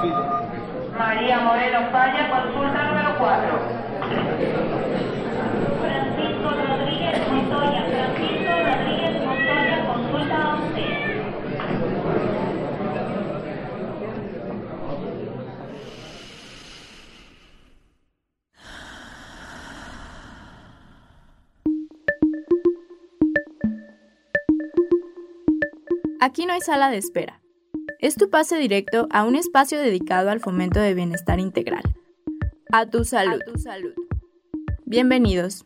María Moreno Falla, consulta número 4. Francisco Rodríguez Montoya, consulta 11. Aquí no hay sala de espera. Es tu pase directo a un espacio dedicado al fomento de bienestar integral. A tu salud. Bienvenidos.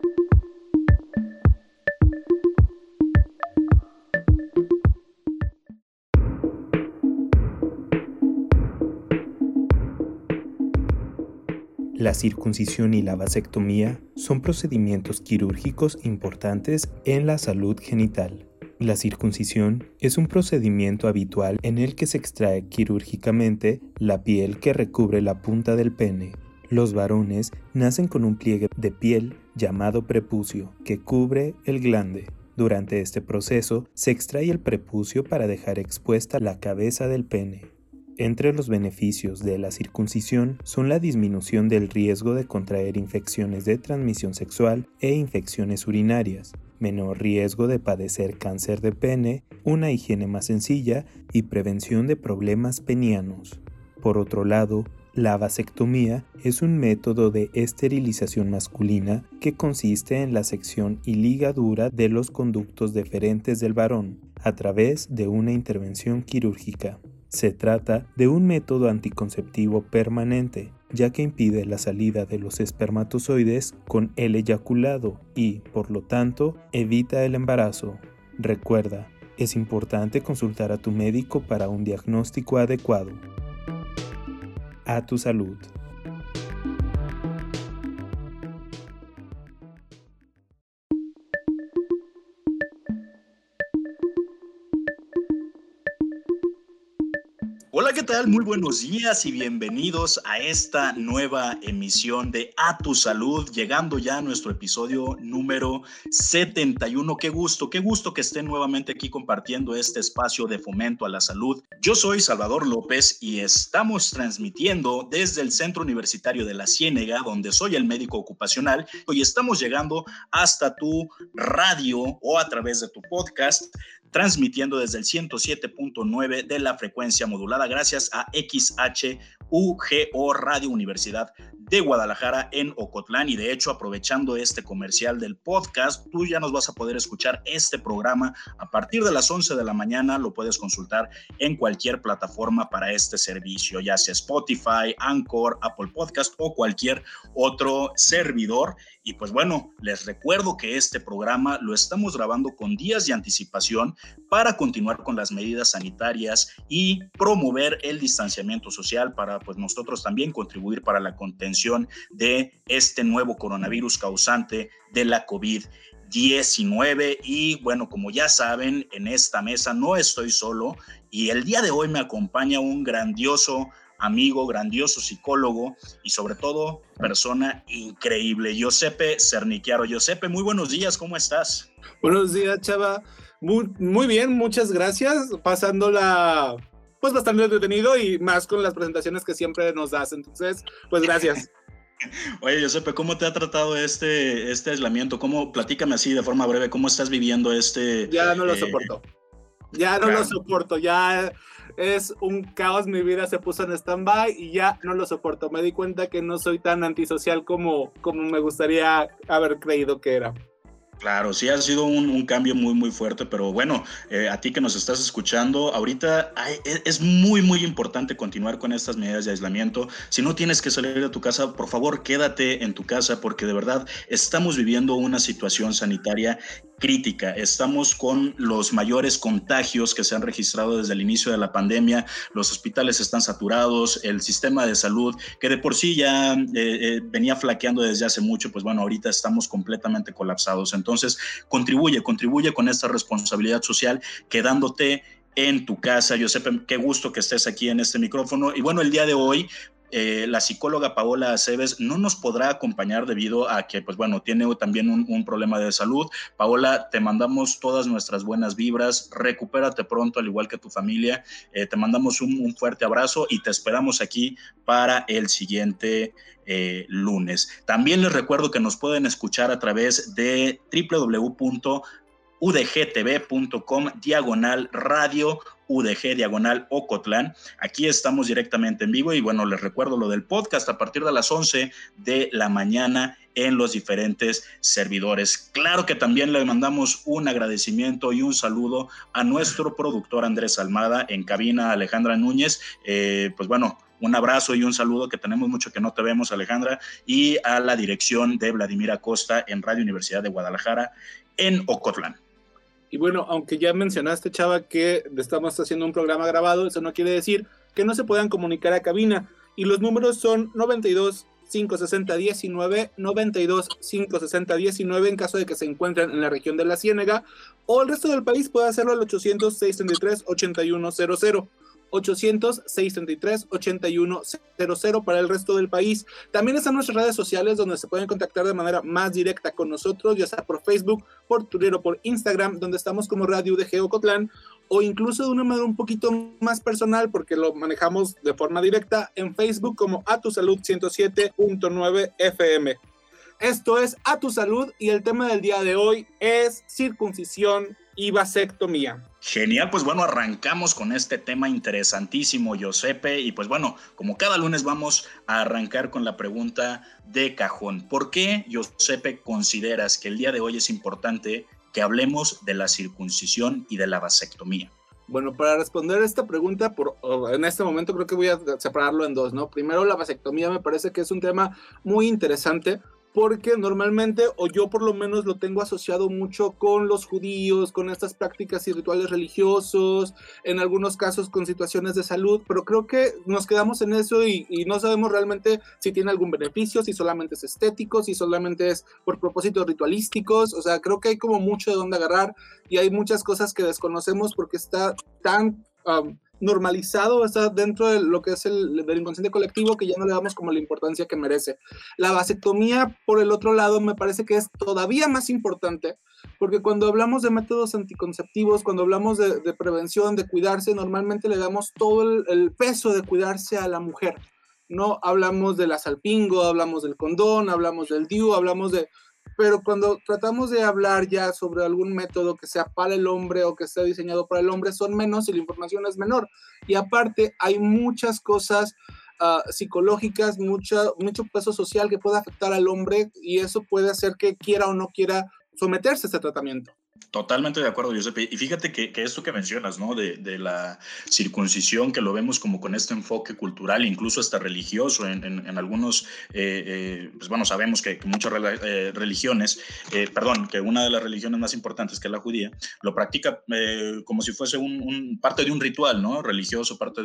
La circuncisión y la vasectomía son procedimientos quirúrgicos importantes en la salud genital. La circuncisión es un procedimiento habitual en el que se extrae quirúrgicamente la piel que recubre la punta del pene. Los varones nacen con un pliegue de piel llamado prepucio que cubre el glande. Durante este proceso se extrae el prepucio para dejar expuesta la cabeza del pene. Entre los beneficios de la circuncisión son la disminución del riesgo de contraer infecciones de transmisión sexual e infecciones urinarias, menor riesgo de padecer cáncer de pene, una higiene más sencilla y prevención de problemas penianos. Por otro lado, la vasectomía es un método de esterilización masculina que consiste en la sección y ligadura de los conductos deferentes del varón a través de una intervención quirúrgica. Se trata de un método anticonceptivo permanente, ya que impide la salida de los espermatozoides con el eyaculado y, por lo tanto, evita el embarazo. Recuerda, es importante consultar a tu médico para un diagnóstico adecuado. A tu salud. Hola, ¿qué tal? Muy buenos días y bienvenidos a esta nueva emisión de A Tu Salud, llegando ya a nuestro episodio número 71. Qué gusto que estén nuevamente aquí compartiendo este espacio de fomento a la salud. Yo soy Salvador López y estamos transmitiendo desde el Centro Universitario de la Ciénega, donde soy el médico ocupacional. Hoy estamos llegando hasta tu radio o a través de tu podcast, transmitiendo desde el 107.9 de la frecuencia modulada gracias a XHUGO Radio Universidad de Guadalajara en Ocotlán. Y de hecho, aprovechando este comercial del podcast, tú ya nos vas a poder escuchar este programa a partir de las 11 de la mañana. Lo puedes consultar en cualquier plataforma para este servicio, ya sea Spotify, Anchor, Apple Podcast o cualquier otro servidor. Y pues bueno, les recuerdo que este programa lo estamos grabando con días de anticipación para continuar con las medidas sanitarias y promover el distanciamiento social para pues nosotros también contribuir para la contención de este nuevo coronavirus causante de la COVID-19. Y bueno, como ya saben, en esta mesa no estoy solo y el día de hoy me acompaña un grandioso amigo, grandioso psicólogo y sobre todo persona increíble, Giuseppe Cernichiaro. Giuseppe, muy buenos días, ¿cómo estás? Buenos días, Chava. Muy bien, muchas gracias. Pasándola pues bastante entretenido y más con las presentaciones que siempre nos das. Entonces, pues gracias. Oye, Giuseppe, ¿cómo te ha tratado este aislamiento? Platícame así de forma breve, ¿cómo estás viviendo este? Ya no lo soporto. Lo soporto. Ya es un caos. Mi vida se puso en stand-by y ya no lo soporto. Me di cuenta que no soy tan antisocial como me gustaría haber creído que era. Claro, sí ha sido un cambio muy, muy fuerte, pero bueno, a ti que nos estás escuchando, ahorita es muy, muy importante continuar con estas medidas de aislamiento. Si no tienes que salir de tu casa, por favor, quédate en tu casa porque de verdad estamos viviendo una situación sanitaria crítica. Estamos con los mayores contagios que se han registrado desde el inicio de la pandemia. Los hospitales están saturados, el sistema de salud, que de por sí ya venía flaqueando desde hace mucho, pues bueno, ahorita estamos completamente colapsados. Entonces, contribuye con esta responsabilidad social quedándote en tu casa. Giuseppe, qué gusto que estés aquí en este micrófono. Y bueno, el día de hoy, la psicóloga Paola Aceves no nos podrá acompañar debido a que, pues bueno, tiene también un problema de salud. Paola, te mandamos todas nuestras buenas vibras, recupérate pronto, al igual que tu familia. Te mandamos un fuerte abrazo y te esperamos aquí para el siguiente lunes. También les recuerdo que nos pueden escuchar a través de www.udgtv.com/radio UDG/Ocotlán. Aquí estamos directamente en vivo y bueno, les recuerdo lo del podcast a partir de las 11 de la mañana en los diferentes servidores. Claro que también le mandamos un agradecimiento y un saludo a nuestro productor Andrés Almada, en cabina Alejandra Núñez. Pues bueno, un abrazo y un saludo, que tenemos mucho que no te vemos, Alejandra, y a la dirección de Vladimir Acosta en Radio Universidad de Guadalajara en Ocotlán. Y bueno, aunque ya mencionaste, Chava, que estamos haciendo un programa grabado, eso no quiere decir que no se puedan comunicar a cabina. Y los números son 92 560 19, 92 560 19 en caso de que se encuentren en la región de la Ciénega, o el resto del país puede hacerlo al 800 633 8100. 800-633-8100 para el resto del país. También están nuestras redes sociales donde se pueden contactar de manera más directa con nosotros, ya sea por Facebook, por Twitter o por Instagram, donde estamos como Radio UDG Ocotlán, o incluso de una manera un poquito más personal, porque lo manejamos de forma directa en Facebook como A Tu Salud 107.9 FM. Esto es A Tu Salud y el tema del día de hoy es circuncisión y vasectomía. Genial, pues bueno, arrancamos con este tema interesantísimo, Giuseppe, y pues bueno, como cada lunes vamos a arrancar con la pregunta de cajón. ¿Por qué, Giuseppe, consideras que el día de hoy es importante que hablemos de la circuncisión y de la vasectomía? Bueno, para responder esta pregunta, en este momento creo que voy a separarlo en dos, ¿no? Primero, la vasectomía me parece que es un tema muy interesante, porque normalmente, o yo por lo menos lo tengo asociado mucho con los judíos, con estas prácticas y rituales religiosos, en algunos casos con situaciones de salud, pero creo que nos quedamos en eso y no sabemos realmente si tiene algún beneficio, si solamente es estético, si solamente es por propósitos ritualísticos. O sea, creo que hay como mucho de dónde agarrar y hay muchas cosas que desconocemos porque está tan normalizado, está dentro de lo que es del inconsciente colectivo, que ya no le damos como la importancia que merece. La vasectomía, por el otro lado, me parece que es todavía más importante, porque cuando hablamos de métodos anticonceptivos, cuando hablamos de prevención, de cuidarse, normalmente le damos todo el peso de cuidarse a la mujer. No hablamos de la salpingo, hablamos del condón, hablamos del DIU, pero cuando tratamos de hablar ya sobre algún método que sea para el hombre o que sea diseñado para el hombre, son menos y la información es menor. Y aparte hay muchas cosas psicológicas, mucho peso social que puede afectar al hombre, y eso puede hacer que quiera o no quiera someterse a este tratamiento. Totalmente de acuerdo, Giuseppe. Y fíjate que esto que mencionas, ¿no? De la circuncisión, que lo vemos como con este enfoque cultural, incluso hasta religioso en algunos, pues bueno, sabemos que muchas religiones, que una de las religiones más importantes, que es la judía, lo practica como si fuese parte de un ritual, ¿no? Religioso, parte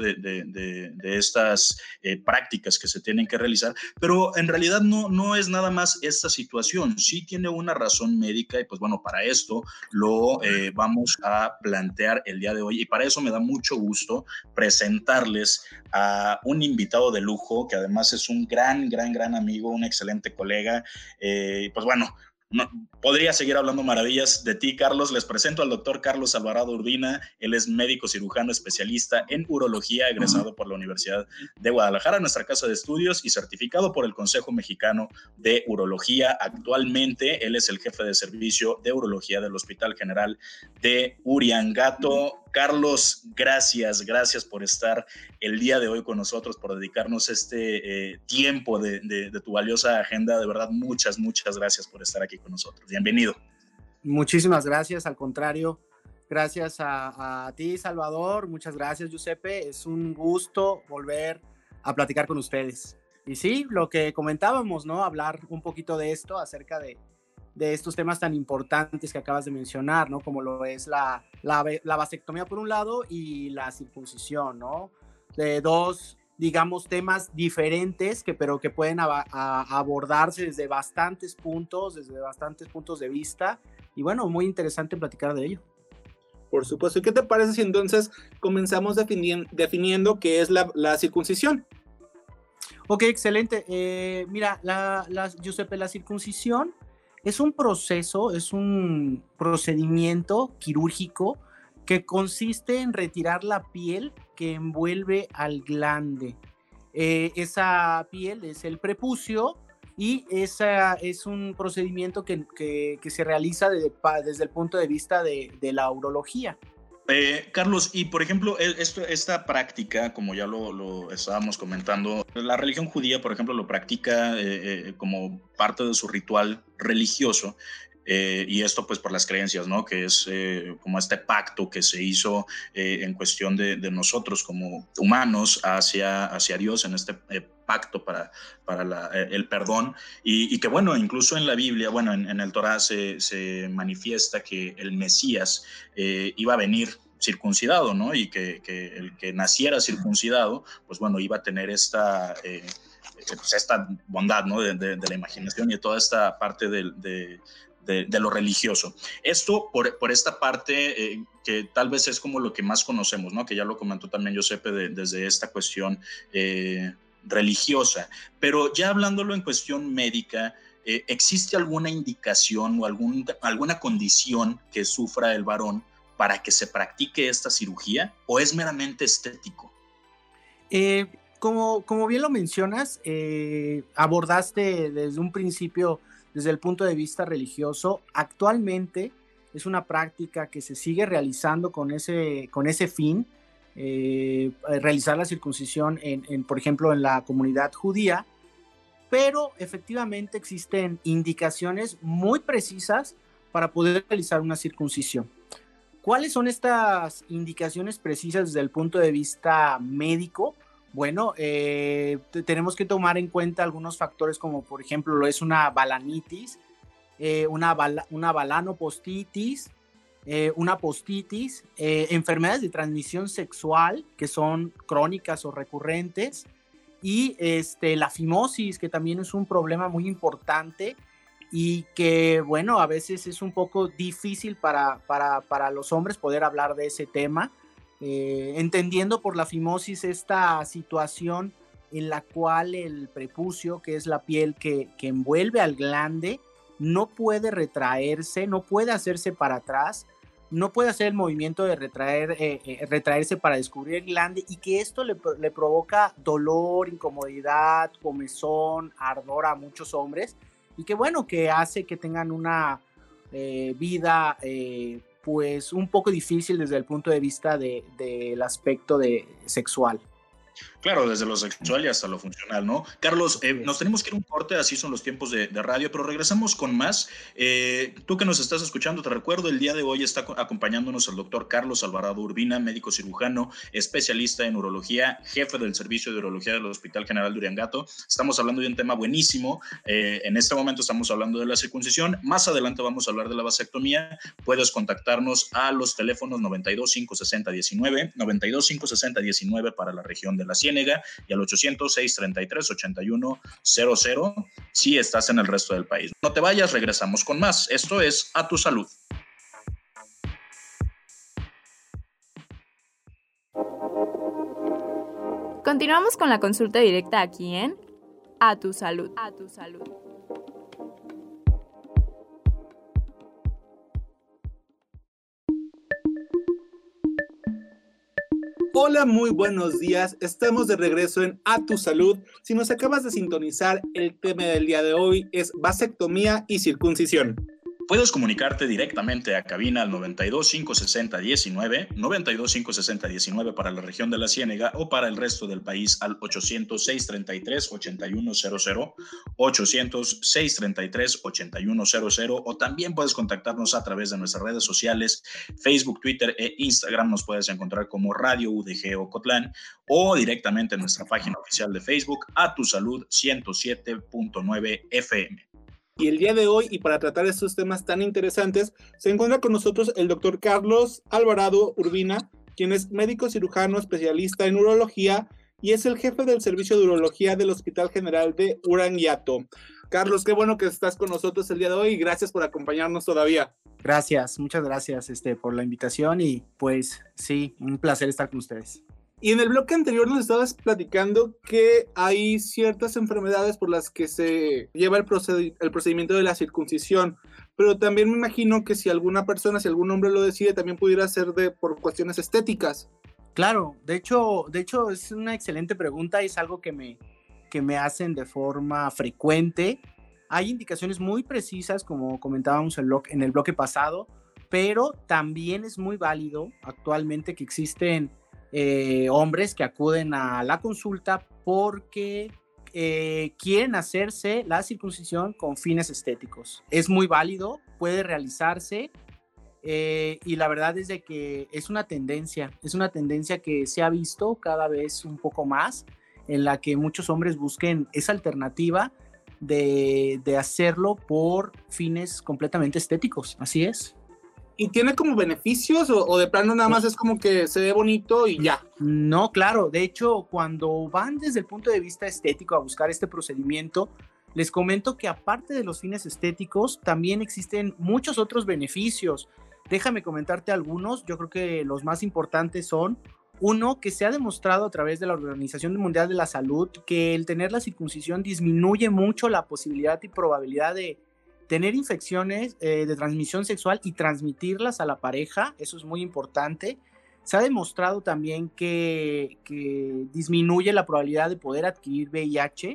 de estas prácticas que se tienen que realizar, pero en realidad no es nada más esta situación. Sí tiene una razón médica y pues bueno, para esto lo vamos a plantear el día de hoy, y para eso me da mucho gusto presentarles a un invitado de lujo, que además es un gran amigo, un excelente colega. Pues bueno, podría seguir hablando maravillas de ti, Carlos. Les presento al doctor Carlos Alvarado Urbina. Él es médico cirujano especialista en urología, egresado por la Universidad de Guadalajara, nuestra casa de estudios, y certificado por el Consejo Mexicano de Urología. Actualmente él es el jefe de servicio de urología del Hospital General de Uriangato. Carlos, gracias por estar el día de hoy con nosotros, por dedicarnos este tiempo de tu valiosa agenda. De verdad, muchas gracias por estar aquí con nosotros. Bienvenido. Muchísimas gracias, al contrario, gracias a ti, Salvador, muchas gracias, Giuseppe. Es un gusto volver a platicar con ustedes. Y sí, lo que comentábamos, ¿no? Hablar un poquito de esto, acerca de estos temas tan importantes que acabas de mencionar, ¿no? Como lo es la vasectomía por un lado y la circuncisión, ¿no? De dos, digamos, temas diferentes, pero que pueden abordarse desde bastantes puntos de vista, y bueno, muy interesante platicar de ello. Por supuesto. ¿Y qué te parece si entonces comenzamos definiendo qué es la circuncisión? Ok, excelente. Mira, Giuseppe, la circuncisión es un proceso, es un procedimiento quirúrgico que consiste en retirar la piel que envuelve al glande. Esa piel es el prepucio y esa es un procedimiento que se realiza desde el punto de vista de la urología. Carlos, y por ejemplo, esta práctica, como ya lo estábamos comentando, la religión judía, por ejemplo, lo practica como parte de su ritual religioso. Y esto pues por las creencias, ¿no? Que es como este pacto que se hizo en cuestión de nosotros como humanos hacia Dios en este pacto para el perdón y que bueno, incluso en la Biblia, bueno, en el Torá se manifiesta que el Mesías iba a venir circuncidado, ¿no? Y que el que naciera circuncidado, pues bueno, iba a tener esta bondad, ¿no? De la imaginación y de toda esta parte de lo religioso. Esto por esta parte que tal vez es como lo que más conocemos, ¿no? Que ya lo comentó también Giuseppe desde esta cuestión religiosa. Pero ya hablándolo en cuestión médica, ¿existe alguna indicación o alguna condición que sufra el varón para que se practique esta cirugía o es meramente estético? Como bien lo mencionas, abordaste desde un principio desde el punto de vista religioso. Actualmente es una práctica que se sigue realizando con ese fin, realizar la circuncisión por ejemplo, en la comunidad judía, pero efectivamente existen indicaciones muy precisas para poder realizar una circuncisión. ¿Cuáles son estas indicaciones precisas desde el punto de vista médico? Bueno, tenemos que tomar en cuenta algunos factores como por ejemplo lo es una balanitis, una balanopostitis, una postitis, enfermedades de transmisión sexual que son crónicas o recurrentes y la fimosis, que también es un problema muy importante y que bueno, a veces es un poco difícil para los hombres poder hablar de ese tema. Entendiendo por la fimosis esta situación en la cual el prepucio, que es la piel que envuelve al glande, no puede retraerse, no puede hacerse para atrás, no puede hacer el movimiento de retraerse para descubrir el glande y que esto le provoca dolor, incomodidad, comezón, ardor a muchos hombres y que bueno, que hace que tengan una vida pues un poco difícil desde el punto de vista del aspecto sexual. Claro, desde lo sexual y hasta lo funcional, ¿no? Carlos, nos tenemos que ir a un corte, así son los tiempos de radio, pero regresamos con más. Tú que nos estás escuchando, te recuerdo, el día de hoy está acompañándonos el doctor Carlos Alvarado Urbina, médico cirujano, especialista en urología, jefe del servicio de urología del Hospital General de Uriangato. Estamos hablando de un tema buenísimo. En este momento estamos hablando de la circuncisión. Más adelante vamos a hablar de la vasectomía. Puedes contactarnos a los teléfonos 92 560 19, 92 560 19 para la región de la Ciénega y al 800-633-8100 si estás en el resto del país. No te vayas, regresamos con más. Esto es A Tu Salud. Continuamos con la consulta directa aquí en A Tu Salud. A Tu Salud. Hola, muy buenos días. Estamos de regreso en A Tu Salud. Si nos acabas de sintonizar, el tema del día de hoy es vasectomía y circuncisión. Puedes comunicarte directamente a cabina al 92 560 19, 92 560 19 para la región de la Ciénega o para el resto del país al 800 633 8100, 800 633 8100 o también puedes contactarnos a través de nuestras redes sociales, Facebook, Twitter e Instagram. Nos puedes encontrar como Radio UDG Ocotlán o directamente en nuestra página oficial de Facebook, A Tu Salud 107.9 FM. Y el día de hoy, y para tratar estos temas tan interesantes, se encuentra con nosotros el doctor Carlos Alvarado Urbina, quien es médico cirujano especialista en urología y es el jefe del servicio de urología del Hospital General de Uriangato. Carlos, qué bueno que estás con nosotros el día de hoy y gracias por acompañarnos todavía. Gracias, muchas gracias por la invitación y pues sí, un placer estar con ustedes. Y en el bloque anterior nos estabas platicando que hay ciertas enfermedades por las que se lleva el procedimiento de la circuncisión, pero también me imagino que si alguna persona, si algún hombre lo decide, también pudiera ser por cuestiones estéticas. Claro, de hecho es una excelente pregunta y es algo que me hacen de forma frecuente. Hay indicaciones muy precisas, como comentábamos en el bloque pasado, pero también es muy válido actualmente que existen hombres que acuden a la consulta porque quieren hacerse la circuncisión con fines estéticos. Es muy válido, puede realizarse y la verdad es de que es una tendencia que se ha visto cada vez un poco más, en la que muchos hombres busquen esa alternativa de hacerlo por fines completamente estéticos, así es. ¿Y tiene como beneficios o de plano nada más es como que se ve bonito y ya? No, claro. De hecho, cuando van desde el punto de vista estético a buscar este procedimiento, les comento que aparte de los fines estéticos, también existen muchos otros beneficios. Déjame comentarte algunos. Yo creo que los más importantes son, uno, que se ha demostrado a través de la Organización Mundial de la Salud que el tener la circuncisión disminuye mucho la posibilidad y probabilidad de tener infecciones de transmisión sexual y transmitirlas a la pareja. Eso es muy importante. Se ha demostrado también que disminuye la probabilidad de poder adquirir VIH.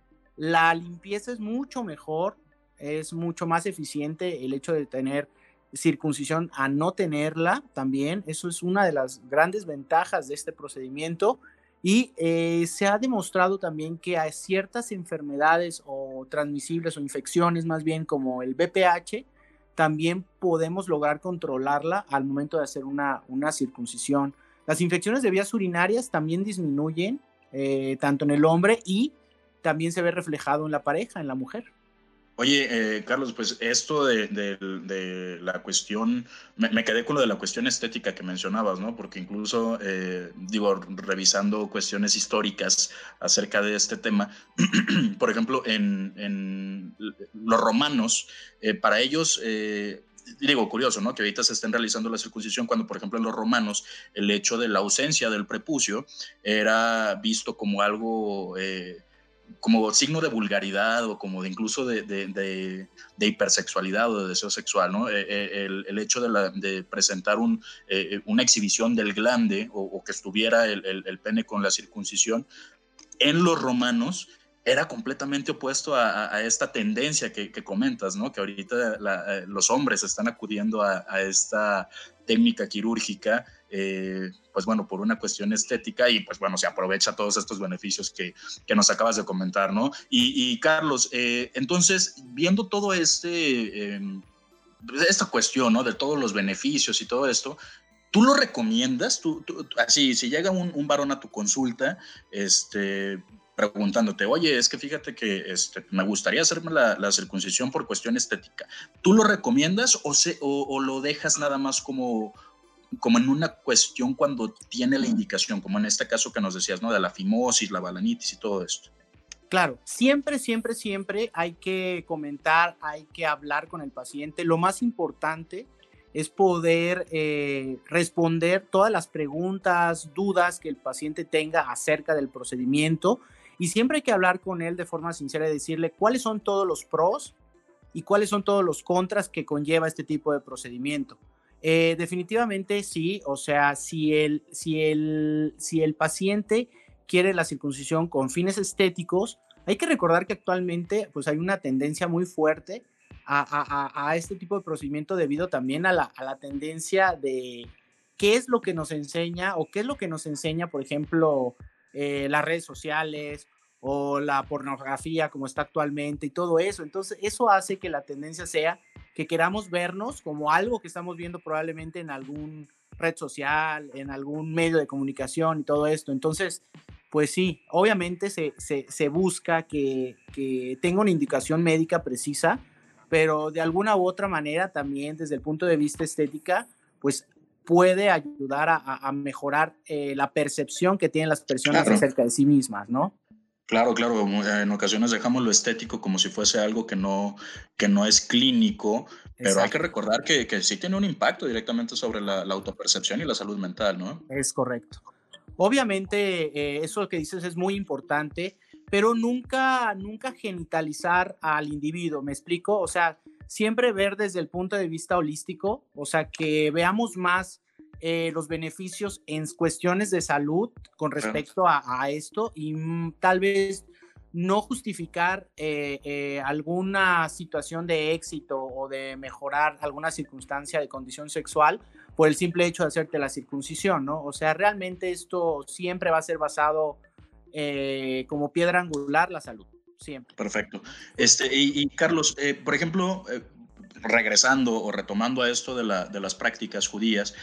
La limpieza es mucho mejor, es mucho más eficiente el hecho de tener circuncisión a no tenerla también. Eso es una de las grandes ventajas de este procedimiento. Y se ha demostrado también que hay ciertas enfermedades o transmisibles o infecciones más bien como el VPH, también podemos lograr controlarla al momento de hacer una circuncisión. Las infecciones de vías urinarias también disminuyen tanto en el hombre y también se ve reflejado en la pareja, en la mujer. Oye, Carlos, pues esto de la cuestión, me quedé con lo de la cuestión estética que mencionabas, ¿no? Porque incluso, revisando cuestiones históricas acerca de este tema, por ejemplo, en los romanos, para ellos, curioso, ¿no? Que ahorita se estén realizando la circuncisión cuando, por ejemplo, en los romanos, el hecho de la ausencia del prepucio era visto como algo... como signo de vulgaridad o como de incluso de hipersexualidad o de deseo sexual, ¿no? El hecho de presentar una exhibición del glande o que estuviera el pene con la circuncisión en los romanos era completamente opuesto a esta tendencia que comentas, ¿no? Que ahorita los hombres están acudiendo a esta técnica quirúrgica, pues bueno, por una cuestión estética y pues bueno, se aprovecha todos estos beneficios que nos acabas de comentar, ¿no? Y Carlos, entonces, viendo todo esta cuestión, ¿no? De todos los beneficios y todo esto, ¿tú lo recomiendas? Así, si llega un varón a tu consulta, preguntándote, oye, es que fíjate que me gustaría hacerme la circuncisión por cuestión estética, ¿tú lo recomiendas o lo dejas nada más como en una cuestión cuando tiene la indicación, como en este caso que nos decías, ¿no? De la fimosis, la balanitis y todo esto? Claro, siempre hay que comentar, hay que hablar con el paciente. Lo más importante es poder responder todas las preguntas, dudas que el paciente tenga acerca del procedimiento, y siempre hay que hablar con él de forma sincera y decirle cuáles son todos los pros y cuáles son todos los contras que conlleva este tipo de procedimiento. Definitivamente sí, o sea, si el paciente quiere la circuncisión con fines estéticos, hay que recordar que actualmente pues hay una tendencia muy fuerte a este tipo de procedimiento debido también a la tendencia de qué es lo que nos enseña o qué es lo que nos enseña, por ejemplo, las redes sociales o la pornografía como está actualmente y todo eso. Entonces eso hace que la tendencia sea que queramos vernos como algo que estamos viendo probablemente en algún red social, en algún medio de comunicación y todo esto. Entonces, pues sí, obviamente se busca que tenga una indicación médica precisa, pero de alguna u otra manera también desde el punto de vista estética, pues puede ayudar a mejorar la percepción que tienen las personas acerca de sí mismas, ¿no? Claro, en ocasiones dejamos lo estético como si fuese algo que no es clínico, pero exacto. Hay que recordar que sí tiene un impacto directamente sobre la autopercepción y la salud mental, ¿no? Es correcto. Obviamente, eso que dices es muy importante, pero nunca genitalizar al individuo, ¿me explico? O sea, siempre ver desde el punto de vista holístico, o sea, que veamos más los beneficios en cuestiones de salud con respecto a esto y tal vez no justificar alguna situación de éxito o de mejorar alguna circunstancia de condición sexual por el simple hecho de hacerte la circuncisión, ¿no? O sea, realmente esto siempre va a ser basado como piedra angular la salud, siempre. Perfecto. Y Carlos, por ejemplo, regresando o retomando a esto de las prácticas judías,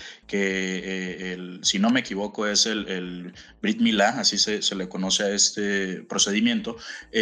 que si no me equivoco es el Brit Milá, así se le conoce a este procedimiento,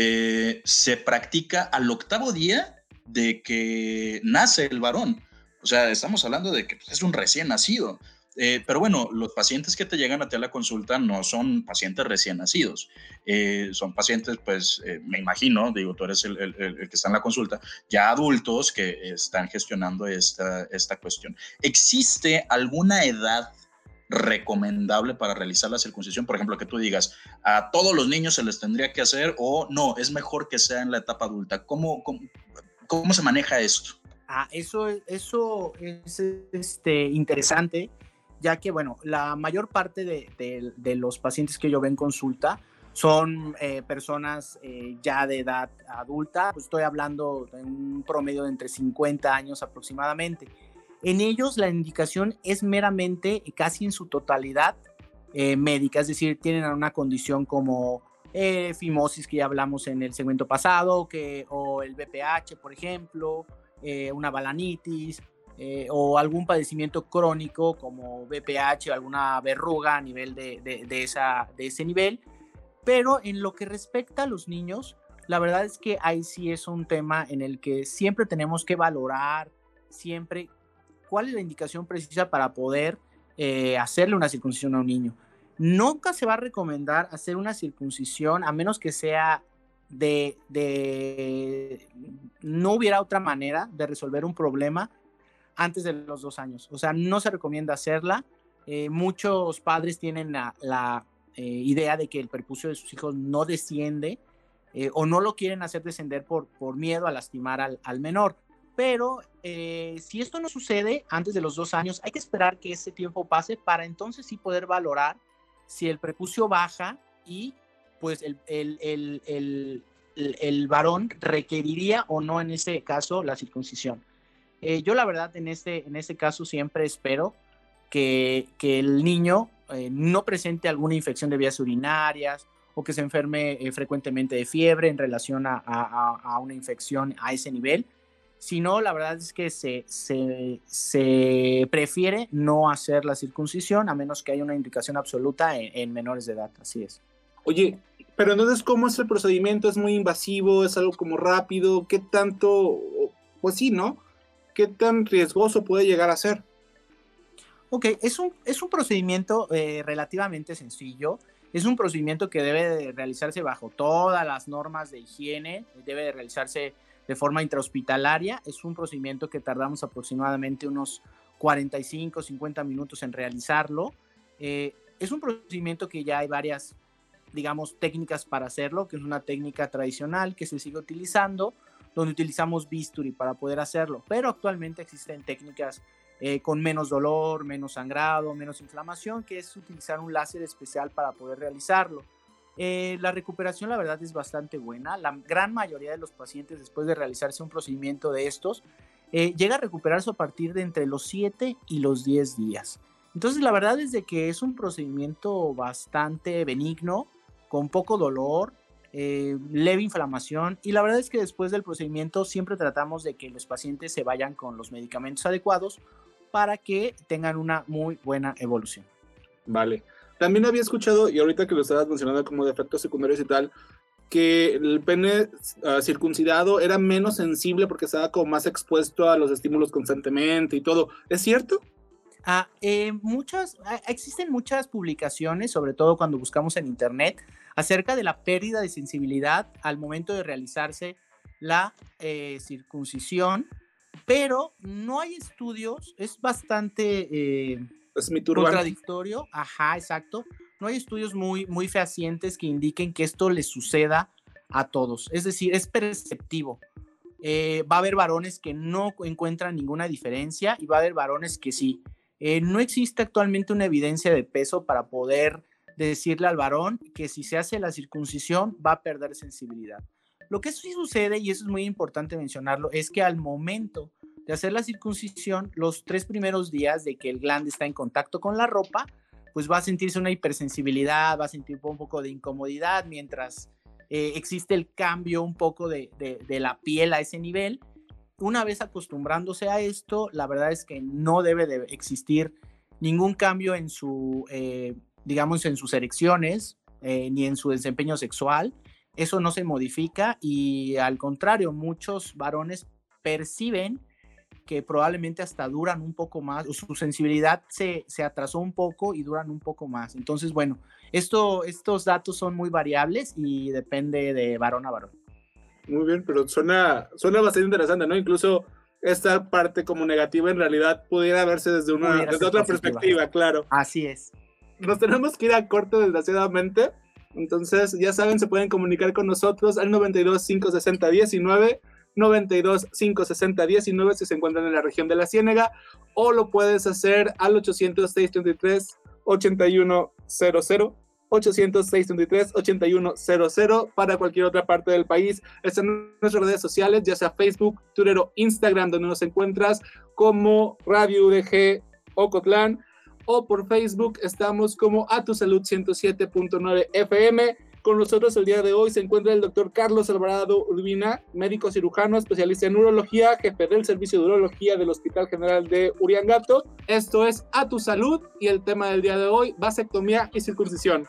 se practica al 8º día de que nace el varón. O sea, estamos hablando de que es un recién nacido. Pero bueno, los pacientes que te llegan a ti a la consulta no son pacientes recién nacidos, son pacientes, pues, me imagino, digo, tú eres el que está en la consulta, ya adultos que están gestionando esta cuestión. ¿Existe alguna edad recomendable para realizar la circuncisión? Por ejemplo, que tú digas, a todos los niños se les tendría que hacer, o no, es mejor que sea en la etapa adulta. ¿Cómo se maneja esto? Eso es interesante, ya que, bueno, la mayor parte de los pacientes que yo veo en consulta son personas ya de edad adulta, pues estoy hablando de un promedio de entre 50 años aproximadamente. En ellos la indicación es meramente, casi en su totalidad, médica, es decir, tienen una condición como fimosis, que ya hablamos en el segmento pasado, o el BPH, por ejemplo, una balanitis, o algún padecimiento crónico como BPH o alguna verruga a nivel de ese nivel. Pero en lo que respecta a los niños, la verdad es que ahí sí es un tema en el que siempre tenemos que valorar siempre cuál es la indicación precisa para poder hacerle una circuncisión a un niño. Nunca se va a recomendar hacer una circuncisión a menos que sea no hubiera otra manera de resolver un problema antes de los 2 años. O sea, no se recomienda hacerla. Muchos padres tienen la idea de que el prepucio de sus hijos no desciende o no lo quieren hacer descender por miedo a lastimar al menor. Pero si esto no sucede antes de los 2 años, hay que esperar que ese tiempo pase para entonces sí poder valorar si el prepucio baja y pues el varón requeriría o no en ese caso la circuncisión. Yo la verdad en este caso siempre espero que el niño no presente alguna infección de vías urinarias o que se enferme frecuentemente de fiebre en relación a una infección a ese nivel. Si no, la verdad es que se prefiere no hacer la circuncisión a menos que haya una indicación absoluta en menores de edad. Así es. Oye, pero entonces, ¿cómo es el procedimiento? ¿Es muy invasivo? ¿Es algo como rápido? ¿Qué tanto? Pues sí, ¿no? ¿Qué tan riesgoso puede llegar a ser? Ok, es un procedimiento relativamente sencillo. Es un procedimiento que debe de realizarse bajo todas las normas de higiene, debe de realizarse de forma intrahospitalaria. Es un procedimiento que tardamos aproximadamente unos 45, 50 minutos en realizarlo. Es un procedimiento que ya hay varias, digamos, técnicas para hacerlo, que es una técnica tradicional que se sigue utilizando, donde utilizamos bisturí para poder hacerlo, pero actualmente existen técnicas con menos dolor, menos sangrado, menos inflamación, que es utilizar un láser especial para poder realizarlo. La recuperación, la verdad, es bastante buena. La gran mayoría de los pacientes, después de realizarse un procedimiento de estos, llega a recuperarse a partir de entre los 7 y los 10 días. Entonces, la verdad es de que es un procedimiento bastante benigno, con poco dolor, leve inflamación, y la verdad es que después del procedimiento siempre tratamos de que los pacientes se vayan con los medicamentos adecuados para que tengan una muy buena evolución. Vale. También había escuchado, y ahorita que lo estabas mencionando como de efectos secundarios y tal, que el pene circuncidado era menos sensible porque estaba como más expuesto a los estímulos constantemente y todo. ¿Es cierto? Existen muchas publicaciones, sobre todo cuando buscamos en internet, acerca de la pérdida de sensibilidad al momento de realizarse la circuncisión, pero no hay estudios. Es bastante es mito urbano. contradictorio, ajá, exacto, no hay estudios muy fehacientes que indiquen que esto les suceda a todos. Es decir, es perceptivo. Va a haber varones que no encuentran ninguna diferencia y va a haber varones que sí. No existe actualmente una evidencia de peso para poder decirle al varón que si se hace la circuncisión va a perder sensibilidad. Lo que sí sucede, y eso es muy importante mencionarlo, es que al momento de hacer la circuncisión, los 3 primeros días de que el glande está en contacto con la ropa, pues va a sentirse una hipersensibilidad, va a sentir un poco de incomodidad mientras existe el cambio un poco de la piel a ese nivel. Una vez acostumbrándose a esto, la verdad es que no debe de existir ningún cambio en su, digamos, en sus erecciones, ni en su desempeño sexual. Eso no se modifica y al contrario, muchos varones perciben que probablemente hasta duran un poco más, o su sensibilidad se atrasó un poco y duran un poco más. Entonces, bueno, estos datos son muy variables y depende de varón a varón. Muy bien, pero suena bastante interesante, ¿no? Incluso esta parte como negativa en realidad pudiera verse desde otra perspectiva, claro. Así es. Nos tenemos que ir a corte, desgraciadamente. Entonces, ya saben, se pueden comunicar con nosotros al 92-560-19, 92-560-19 si se encuentran en la región de la Ciénega, o lo puedes hacer al 800-633-8100, 800-633-8100 para cualquier otra parte del país. Están en nuestras redes sociales, ya sea Facebook, Twitter o Instagram, donde nos encuentras como Radio UDG Ocotlán, o por Facebook estamos como A Tu Salud 107.9 FM. Con nosotros el día de hoy se encuentra el doctor Carlos Alvarado Urbina, médico cirujano, especialista en urología, jefe del servicio de urología del Hospital General de Uriangato. Esto es A Tu Salud y el tema del día de hoy, vasectomía y circuncisión.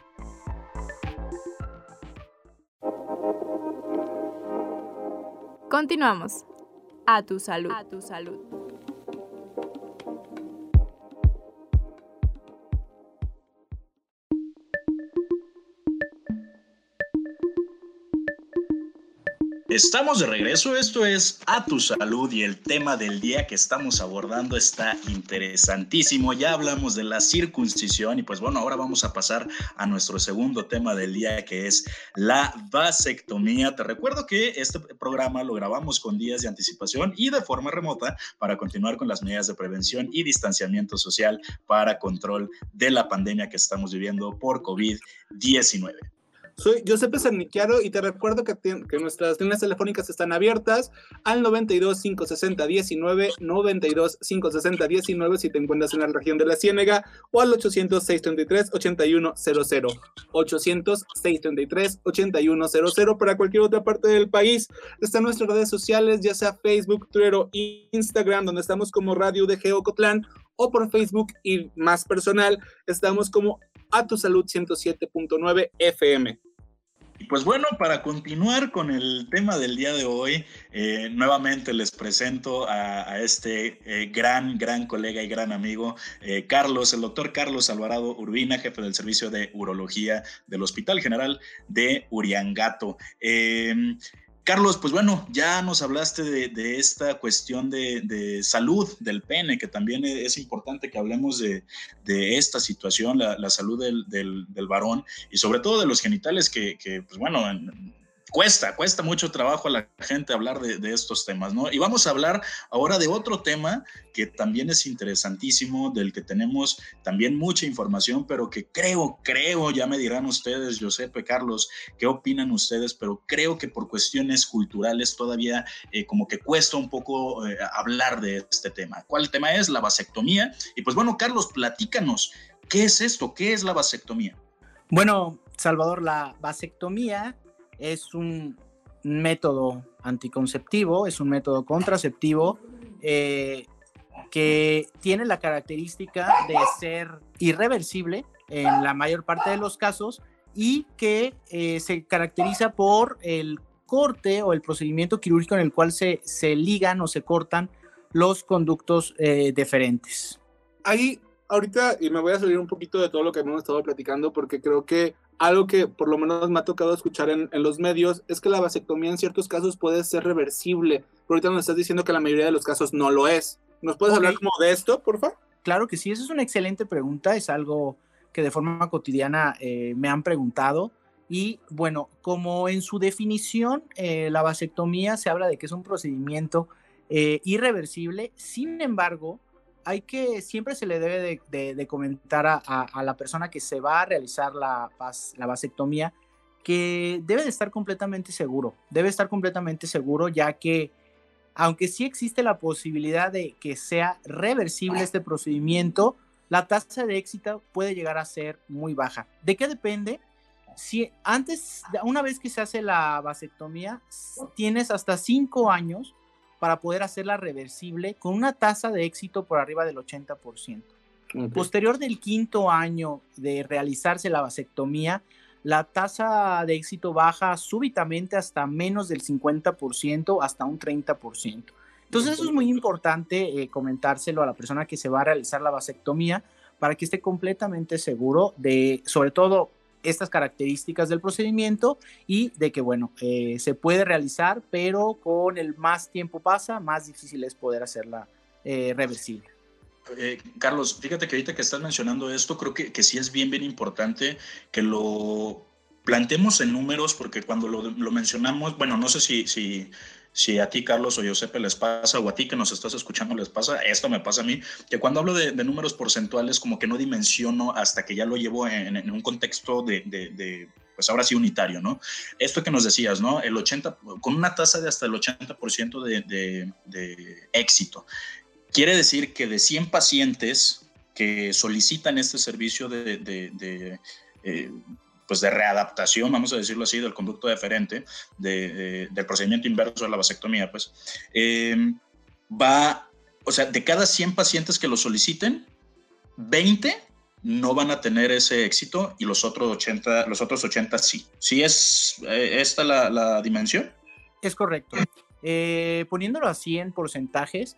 Continuamos. A Tu Salud. A Tu Salud. Estamos de regreso, esto es A Tu Salud y el tema del día que estamos abordando está interesantísimo. Ya hablamos de la circuncisión y pues bueno, ahora vamos a pasar a nuestro segundo tema del día, que es la vasectomía. Te recuerdo que este programa lo grabamos con días de anticipación y de forma remota para continuar con las medidas de prevención y distanciamiento social para control de la pandemia que estamos viviendo por COVID-19. Soy Giuseppe Cernicchiaro y te recuerdo que nuestras líneas telefónicas están abiertas al 92-560-19, 92-560-19 si te encuentras en la región de la Ciénega, o al 800-633-8100, 800-633-8100 para cualquier otra parte del país. Están nuestras redes sociales, ya sea Facebook, Twitter o Instagram, donde estamos como Radio UDG Ocotlán, o por Facebook y más personal, estamos como A Tu Salud 107.9 FM. Y pues bueno, para continuar con el tema del día de hoy, nuevamente les presento a este gran colega y gran amigo, Carlos, el doctor Carlos Alvarado Urbina, jefe del servicio de urología del Hospital General de Uriangato. Carlos, pues bueno, ya nos hablaste de esta cuestión de salud del pene, que también es importante que hablemos de esta situación, la salud del varón y sobre todo de los genitales que pues bueno, cuesta mucho trabajo a la gente hablar de estos temas, ¿no? Y vamos a hablar ahora de otro tema que también es interesantísimo, del que tenemos también mucha información, pero que creo, ya me dirán ustedes, Giuseppe, Carlos, ¿qué opinan ustedes? Pero creo que por cuestiones culturales todavía como que cuesta un poco hablar de este tema. ¿Cuál tema es? La vasectomía. Y pues bueno, Carlos, platícanos, ¿qué es esto? ¿Qué es la vasectomía? Bueno, Salvador, la vasectomía es un método anticonceptivo, es un método contraceptivo que tiene la característica de ser irreversible en la mayor parte de los casos y que se caracteriza por el corte o el procedimiento quirúrgico en el cual se ligan o se cortan los conductos deferentes. Ahí, ahorita, y me voy a salir un poquito de todo lo que hemos estado platicando, porque creo que algo que por lo menos me ha tocado escuchar en los medios es que la vasectomía en ciertos casos puede ser reversible, pero ahorita nos estás diciendo que la mayoría de los casos no lo es. ¿Nos puedes hablar como de esto, por favor? Claro que sí, esa es una excelente pregunta, es algo que de forma cotidiana me han preguntado. Y bueno, como en su definición, la vasectomía se habla de que es un procedimiento irreversible. Sin embargo, siempre se le debe de comentar a la persona que se va a realizar la vasectomía que debe de estar completamente seguro. Debe estar completamente seguro, ya que aunque sí existe la posibilidad de que sea reversible este procedimiento, la tasa de éxito puede llegar a ser muy baja. ¿De qué depende? Si una vez que se hace la vasectomía, tienes hasta 5 años para poder hacerla reversible con una tasa de éxito por arriba del 80%. Okay. Posterior del 5.º año de realizarse la vasectomía, la tasa de éxito baja súbitamente hasta menos del 50%, hasta un 30%. Entonces eso es muy importante comentárselo a la persona que se va a realizar la vasectomía para que esté completamente seguro de, sobre todo, estas características del procedimiento y de que, bueno, se puede realizar, pero con el más tiempo pasa, más difícil es poder hacerla reversible. Carlos, fíjate que ahorita que estás mencionando esto, creo que sí es bien importante que lo planteemos en números, porque cuando lo mencionamos, bueno, no sé si a ti, Carlos, o Giuseppe les pasa, o a ti que nos estás escuchando les pasa, esto me pasa a mí, que cuando hablo de números porcentuales, como que no dimensiono hasta que ya lo llevo en un contexto pues ahora sí unitario, ¿no? Esto que nos decías, ¿no? Con una tasa de hasta el 80% de éxito. Quiere decir que de 100 pacientes que solicitan este servicio pues de readaptación, vamos a decirlo así, del conducto deferente, del procedimiento inverso de la vasectomía, pues, o sea, de cada 100 pacientes que lo soliciten, 20 no van a tener ese éxito y los otros 80 sí. ¿Sí es esta la dimensión? Es correcto. Poniéndolo así en porcentajes,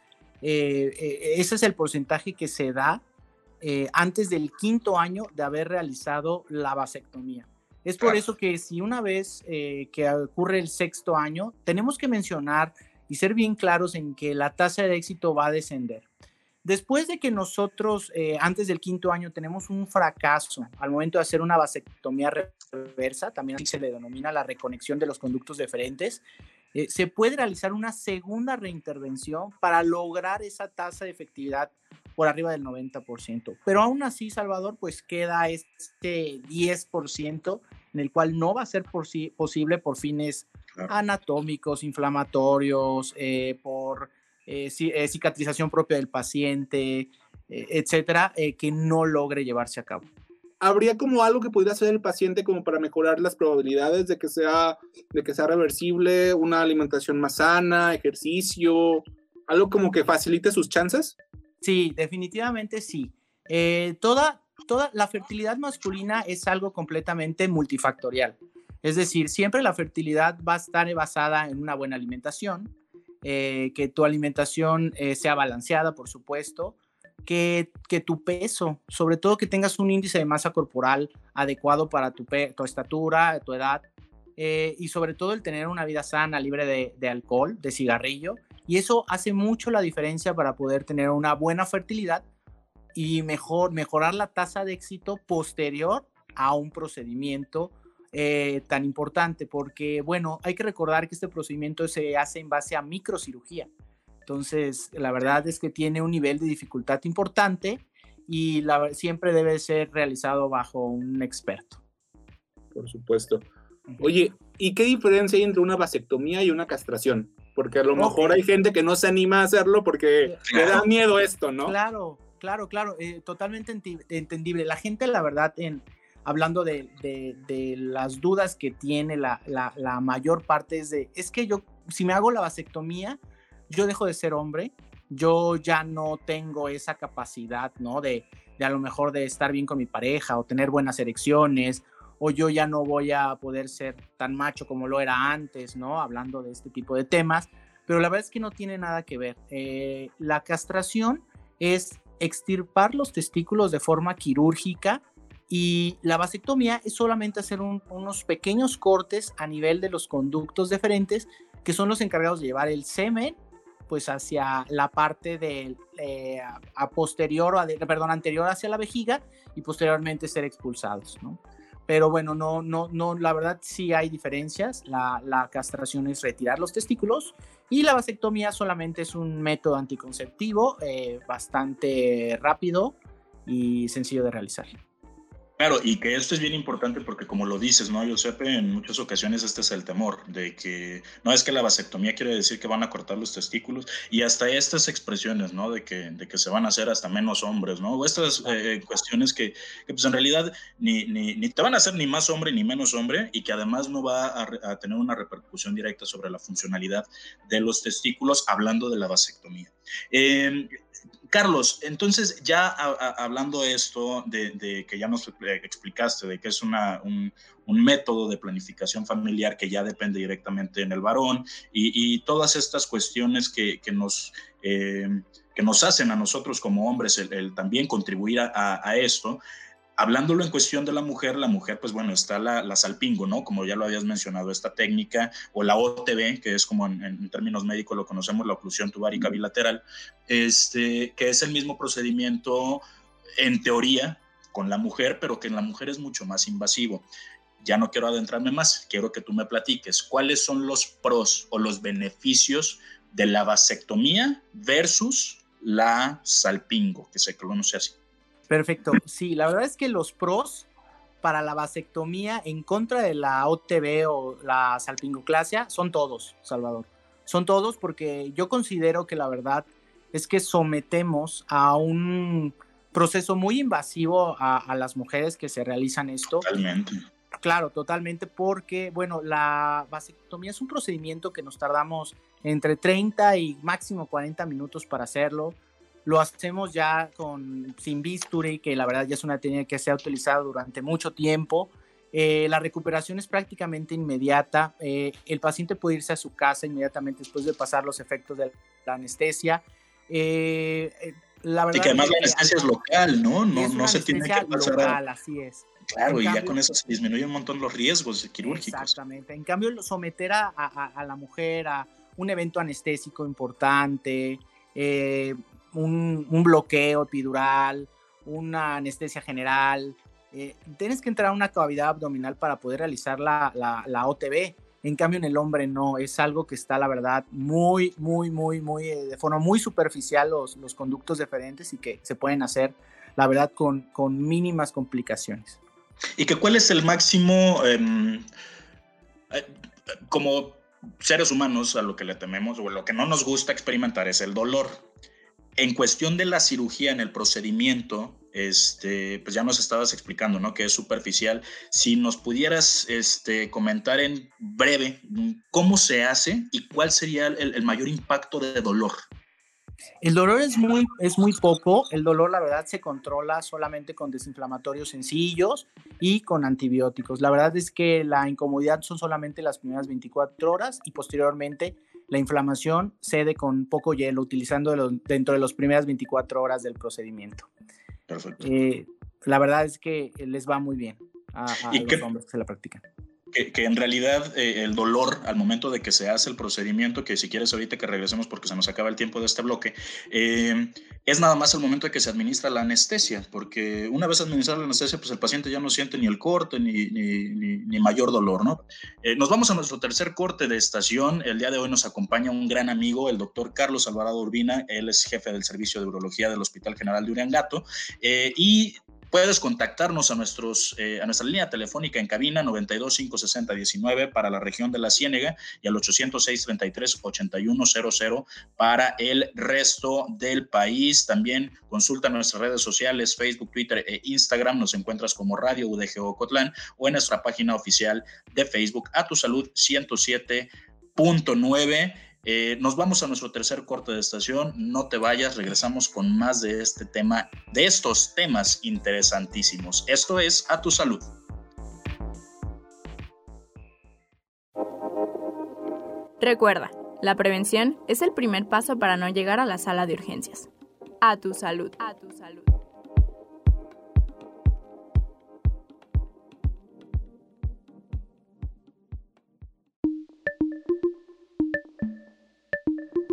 ese es el porcentaje que se da antes del 5.º año de haber realizado la vasectomía. Es por eso que si una vez que ocurre el 6.º año, tenemos que mencionar y ser bien claros en que la tasa de éxito va a descender. Después de que nosotros, antes del 5.º año, tenemos un fracaso al momento de hacer una vasectomía reversa, también así se le denomina la reconexión de los conductos deferentes, se puede realizar una segunda reintervención para lograr esa tasa de efectividad por arriba del 90%. Pero aún así, Salvador, pues queda este 10% en el cual no va a ser posible por fines anatómicos, inflamatorios, por cicatrización propia del paciente, etcétera, que no logre llevarse a cabo. ¿Habría como algo que pudiera hacer el paciente como para mejorar las probabilidades de que sea reversible? ¿Una alimentación más sana, ejercicio, algo como que facilite sus chances? Sí, definitivamente sí. Toda la fertilidad masculina es algo completamente multifactorial. Es decir, siempre la fertilidad va a estar basada en una buena alimentación, que tu alimentación sea balanceada, por supuesto, que tu peso, sobre todo que tengas un índice de masa corporal adecuado para tu estatura, tu edad, y sobre todo el tener una vida sana, libre de alcohol, de cigarrillo, y eso hace mucho la diferencia para poder tener una buena fertilidad y mejorar la tasa de éxito posterior a un procedimiento tan importante, porque bueno, hay que recordar que este procedimiento se hace en base a microcirugía. Entonces, la verdad es que tiene un nivel de dificultad importante y siempre debe ser realizado bajo un experto. Por supuesto. Oye, ¿y qué diferencia hay entre una vasectomía y una castración? Porque a lo mejor hay gente que no se anima a hacerlo porque le da miedo esto, ¿no? Claro, totalmente entendible. La gente, la verdad, hablando de las dudas que tiene la mayor parte es que yo, si me hago la vasectomía, yo dejo de ser hombre, yo ya no tengo esa capacidad, ¿no? De a lo mejor de estar bien con mi pareja o tener buenas erecciones, o yo ya no voy a poder ser tan macho como lo era antes, ¿no? Hablando de este tipo de temas, pero la verdad es que no tiene nada que ver. La castración es extirpar los testículos de forma quirúrgica y la vasectomía es solamente hacer unos pequeños cortes a nivel de los conductos deferentes que son los encargados de llevar el semen pues hacia la parte posterior, anterior hacia la vejiga y posteriormente ser expulsados, ¿no? Pero bueno, no, la verdad sí hay diferencias. La castración es retirar los testículos y la vasectomía solamente es un método anticonceptivo bastante rápido y sencillo de realizar. Claro, y que esto es bien importante porque como lo dices, ¿no, Giuseppe? En muchas ocasiones este es el temor de que no es que la vasectomía quiere decir que van a cortar los testículos y hasta estas expresiones, ¿no? De que se van a hacer hasta menos hombres, ¿no? O estas cuestiones que pues en realidad ni te van a hacer ni más hombre ni menos hombre y que además no va a tener una repercusión directa sobre la funcionalidad de los testículos, hablando de la vasectomía. Carlos, entonces ya hablando esto de que ya nos explicaste de que es un método de planificación familiar que ya depende directamente en el varón y todas estas cuestiones que nos hacen a nosotros como hombres el también contribuir a esto. Hablándolo en cuestión de la mujer, pues bueno, está la salpingo, ¿no? Como ya lo habías mencionado, esta técnica, o la OTB, que es como en términos médicos lo conocemos, la oclusión tubárica bilateral, que es el mismo procedimiento en teoría con la mujer, pero que en la mujer es mucho más invasivo. Ya no quiero adentrarme más, quiero que tú me platiques cuáles son los pros o los beneficios de la vasectomía versus la salpingo, que se conoce así. Perfecto. Sí, la verdad es que los pros para la vasectomía en contra de la OTB o la salpingoclasia son todos, Salvador. Son todos porque yo considero que la verdad es que sometemos a un proceso muy invasivo a las mujeres que se realizan esto. Totalmente. Claro, totalmente, porque, bueno, la vasectomía es un procedimiento que nos tardamos entre 30 y máximo 40 minutos para hacerlo. Lo hacemos ya sin bisturi, que la verdad ya es una técnica que se ha utilizado durante mucho tiempo. La recuperación es prácticamente inmediata. El paciente puede irse a su casa inmediatamente después de pasar los efectos de la anestesia. La verdad y que además la anestesia es local, ¿no? No se tiene que pasar local, así es. Claro, y ya con eso se disminuye un montón los riesgos quirúrgicos. Exactamente. En cambio, someter a la mujer a un evento anestésico importante, un bloqueo epidural, una anestesia general, tienes que entrar a una cavidad abdominal para poder realizar la OTB. En cambio, en el hombre no, es algo que está, la verdad, muy, de forma muy superficial los conductos deferentes y que se pueden hacer, la verdad, con mínimas complicaciones. ¿Y que cuál es el máximo, como seres humanos, a lo que le tememos o lo que no nos gusta experimentar es el dolor? En cuestión de la cirugía, en el procedimiento, pues ya nos estabas explicando, ¿no? Que es superficial. Si nos pudieras comentar en breve cómo se hace y cuál sería el mayor impacto de dolor. El dolor es muy poco. El dolor, la verdad, se controla solamente con desinflamatorios sencillos y con antibióticos. La verdad es que la incomodidad son solamente las primeras 24 horas y posteriormente la inflamación cede con poco hielo, utilizando dentro de las primeras 24 horas del procedimiento. Perfecto. La verdad es que les va muy bien a los hombres que se la practican. Que en realidad el dolor al momento de que se hace el procedimiento, que si quieres ahorita que regresemos porque se nos acaba el tiempo de este bloque, es nada más al momento de que se administra la anestesia, porque una vez administrada la anestesia, pues el paciente ya no siente ni el corte ni mayor dolor, ¿no? Nos vamos a nuestro tercer corte de estación. El día de hoy nos acompaña un gran amigo, el doctor Carlos Alvarado Urbina. Él es jefe del servicio de urología del Hospital General de Uriangato y puedes contactarnos a nuestra línea telefónica en cabina 92-560-19 para la región de la Ciénega y al 806-33-8100 para el resto del país. También consulta nuestras redes sociales, Facebook, Twitter e Instagram. Nos encuentras como Radio UDG Ocotlán o en nuestra página oficial de Facebook, A Tu Salud 107.9. Nos vamos a nuestro tercer corte de estación. No te vayas, regresamos con más de estos temas interesantísimos. Esto es A Tu Salud. Recuerda, la prevención es el primer paso para no llegar a la sala de urgencias. A Tu Salud. A Tu Salud.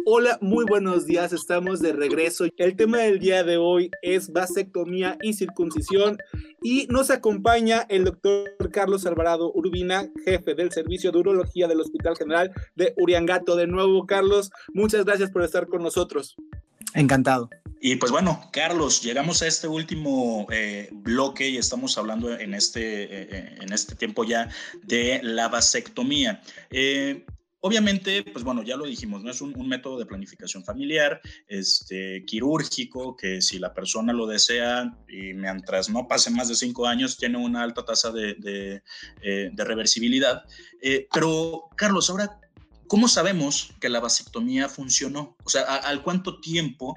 Hola, muy buenos días, estamos de regreso. El tema del día de hoy es vasectomía y circuncisión y nos acompaña el doctor Carlos Alvarado Urbina, jefe del Servicio de Urología del Hospital General de Uriangato. De nuevo, Carlos, muchas gracias por estar con nosotros. Encantado. Y pues bueno, Carlos, llegamos a este último bloque y estamos hablando en este tiempo ya de la vasectomía. Obviamente, pues bueno, ya lo dijimos, ¿no? Es un método de planificación familiar, quirúrgico, que si la persona lo desea y mientras no pase más de 5 años, tiene una alta tasa de reversibilidad. Pero, Carlos, ahora, ¿cómo sabemos que la vasectomía funcionó? O sea, ¿al cuánto tiempo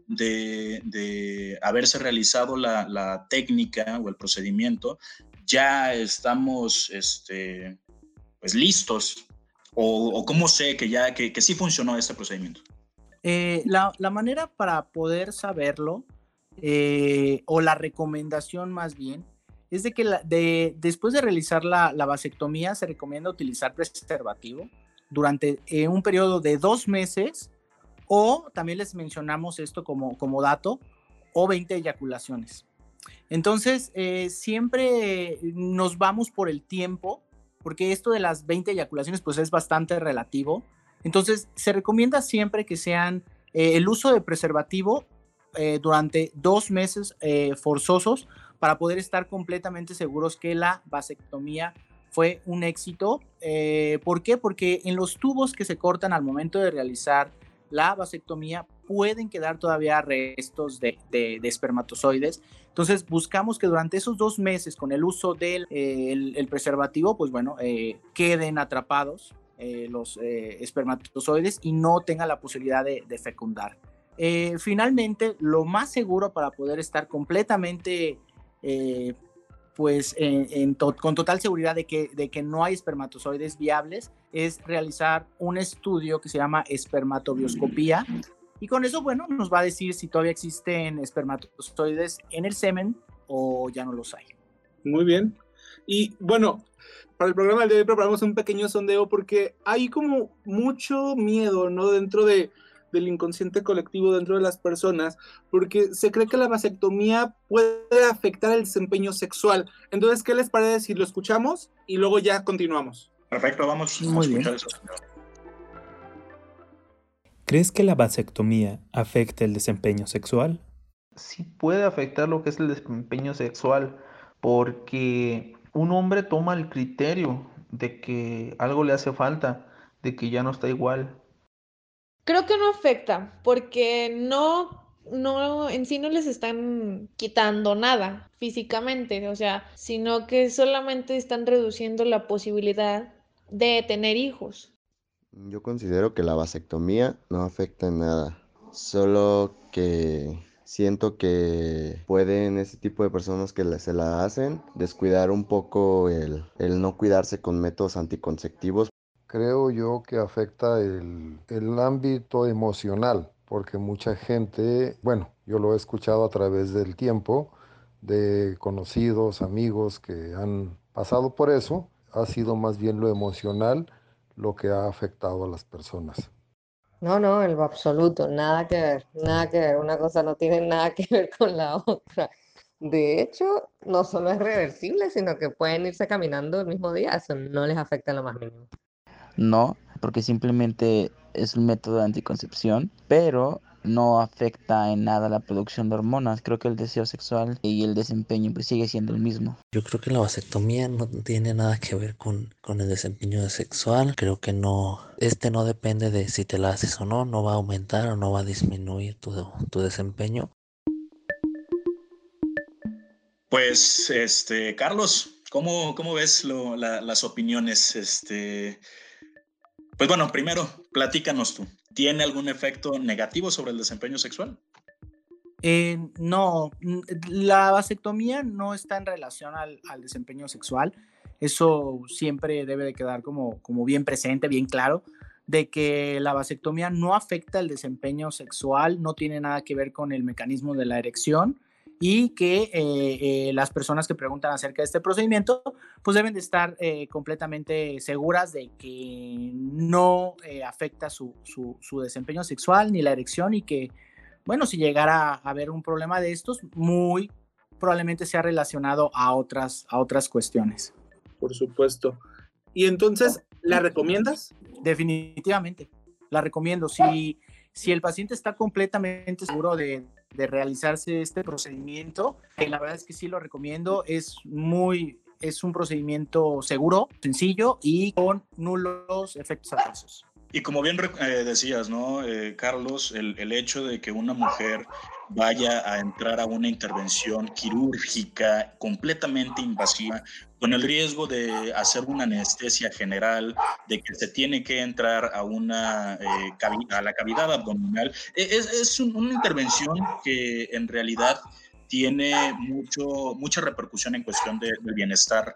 de haberse realizado la técnica o el procedimiento ya estamos pues listos? ¿O cómo sé que sí funcionó este procedimiento? La manera para poder saberlo, o la recomendación más bien, es de que después de realizar la vasectomía se recomienda utilizar preservativo durante un periodo de 2 meses, o también les mencionamos esto como dato, o 20 eyaculaciones. Entonces, siempre nos vamos por el tiempo, porque esto de las 20 eyaculaciones pues es bastante relativo. Entonces se recomienda siempre que sean el uso de preservativo durante 2 meses forzosos para poder estar completamente seguros que la vasectomía fue un éxito. ¿Por qué? Porque en los tubos que se cortan al momento de realizar la vasectomía pueden quedar todavía restos de espermatozoides. Entonces buscamos que durante esos 2 meses con el uso del el preservativo, pues bueno, queden atrapados los espermatozoides y no tengan la posibilidad de fecundar. Finalmente, lo más seguro para poder estar completamente con total seguridad de que no hay espermatozoides viables es realizar un estudio que se llama espermatobioscopía. Y con eso, bueno, nos va a decir si todavía existen espermatozoides en el semen o ya no los hay. Muy bien. Y bueno, para el programa de hoy preparamos un pequeño sondeo porque hay como mucho miedo, ¿no? Dentro del inconsciente colectivo, dentro de las personas, porque se cree que la vasectomía puede afectar el desempeño sexual. Entonces, ¿qué les parece si lo escuchamos y luego ya continuamos? Perfecto, vamos a escuchar eso. ¿Crees que la vasectomía afecta el desempeño sexual? Sí puede afectar lo que es el desempeño sexual, porque un hombre toma el criterio de que algo le hace falta, de que ya no está igual. Creo que no afecta, porque en sí no les están quitando nada físicamente, o sea, sino que solamente están reduciendo la posibilidad de tener hijos. Yo considero que la vasectomía no afecta en nada, solo que siento que pueden ese tipo de personas que se la hacen descuidar un poco el no cuidarse con métodos anticonceptivos. Creo yo que afecta el ámbito emocional, porque mucha gente, bueno, yo lo he escuchado a través del tiempo, de conocidos, amigos que han pasado por eso, ha sido más bien lo emocional lo que ha afectado a las personas. No, en lo absoluto, nada que ver, una cosa no tiene nada que ver con la otra. De hecho, no solo es reversible, sino que pueden irse caminando el mismo día, eso no les afecta en lo más mínimo. No, porque simplemente es un método de anticoncepción, pero no afecta en nada la producción de hormonas. Creo que el deseo sexual y el desempeño pues sigue siendo el mismo. Yo creo que la vasectomía no tiene nada que ver con el desempeño sexual. Creo que no depende de si te la haces o no va a aumentar o no va a disminuir tu desempeño. Pues, Carlos, ¿cómo ves las opiniones? Pues bueno, primero, platícanos tú. ¿Tiene algún efecto negativo sobre el desempeño sexual? No, la vasectomía no está en relación al desempeño sexual. Eso siempre debe de quedar como bien presente, bien claro, de que la vasectomía no afecta el desempeño sexual, no tiene nada que ver con el mecanismo de la erección y que las personas que preguntan acerca de este procedimiento pues deben de estar completamente seguras de que no afecta su desempeño sexual ni la erección, y que, bueno, si llegara a haber un problema de estos, muy probablemente sea relacionado a otras cuestiones. Por supuesto. Y entonces, ¿la recomiendas? Definitivamente, la recomiendo. Si el paciente está completamente seguro de realizarse este procedimiento, la verdad es que sí lo recomiendo. Es un procedimiento seguro, sencillo y con nulos efectos adversos. Y como bien decías, ¿no, Carlos? El hecho de que una mujer vaya a entrar a una intervención quirúrgica completamente invasiva, con el riesgo de hacer una anestesia general, de que se tiene que entrar a a la cavidad abdominal, es una intervención que en realidad tiene mucha repercusión en cuestión del bienestar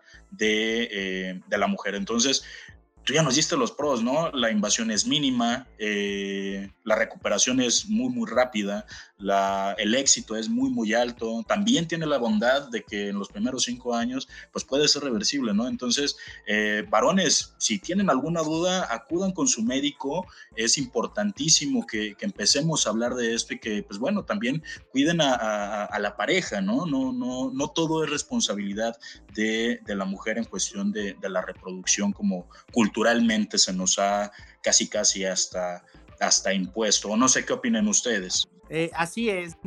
de la mujer. Entonces, tú ya nos diste los pros, ¿no? La invasión es mínima, la recuperación es muy, muy rápida, el éxito es muy, muy alto. También tiene la bondad de que en los primeros 5 años, pues puede ser reversible, ¿no? Entonces, varones, si tienen alguna duda, acudan con su médico. Es importantísimo que empecemos a hablar de esto y que, pues bueno, también cuiden a la pareja, ¿no? No todo es responsabilidad de la mujer en cuestión de la reproducción, como culturalmente se nos ha casi hasta impuesto. O no sé qué opinen ustedes. Así es,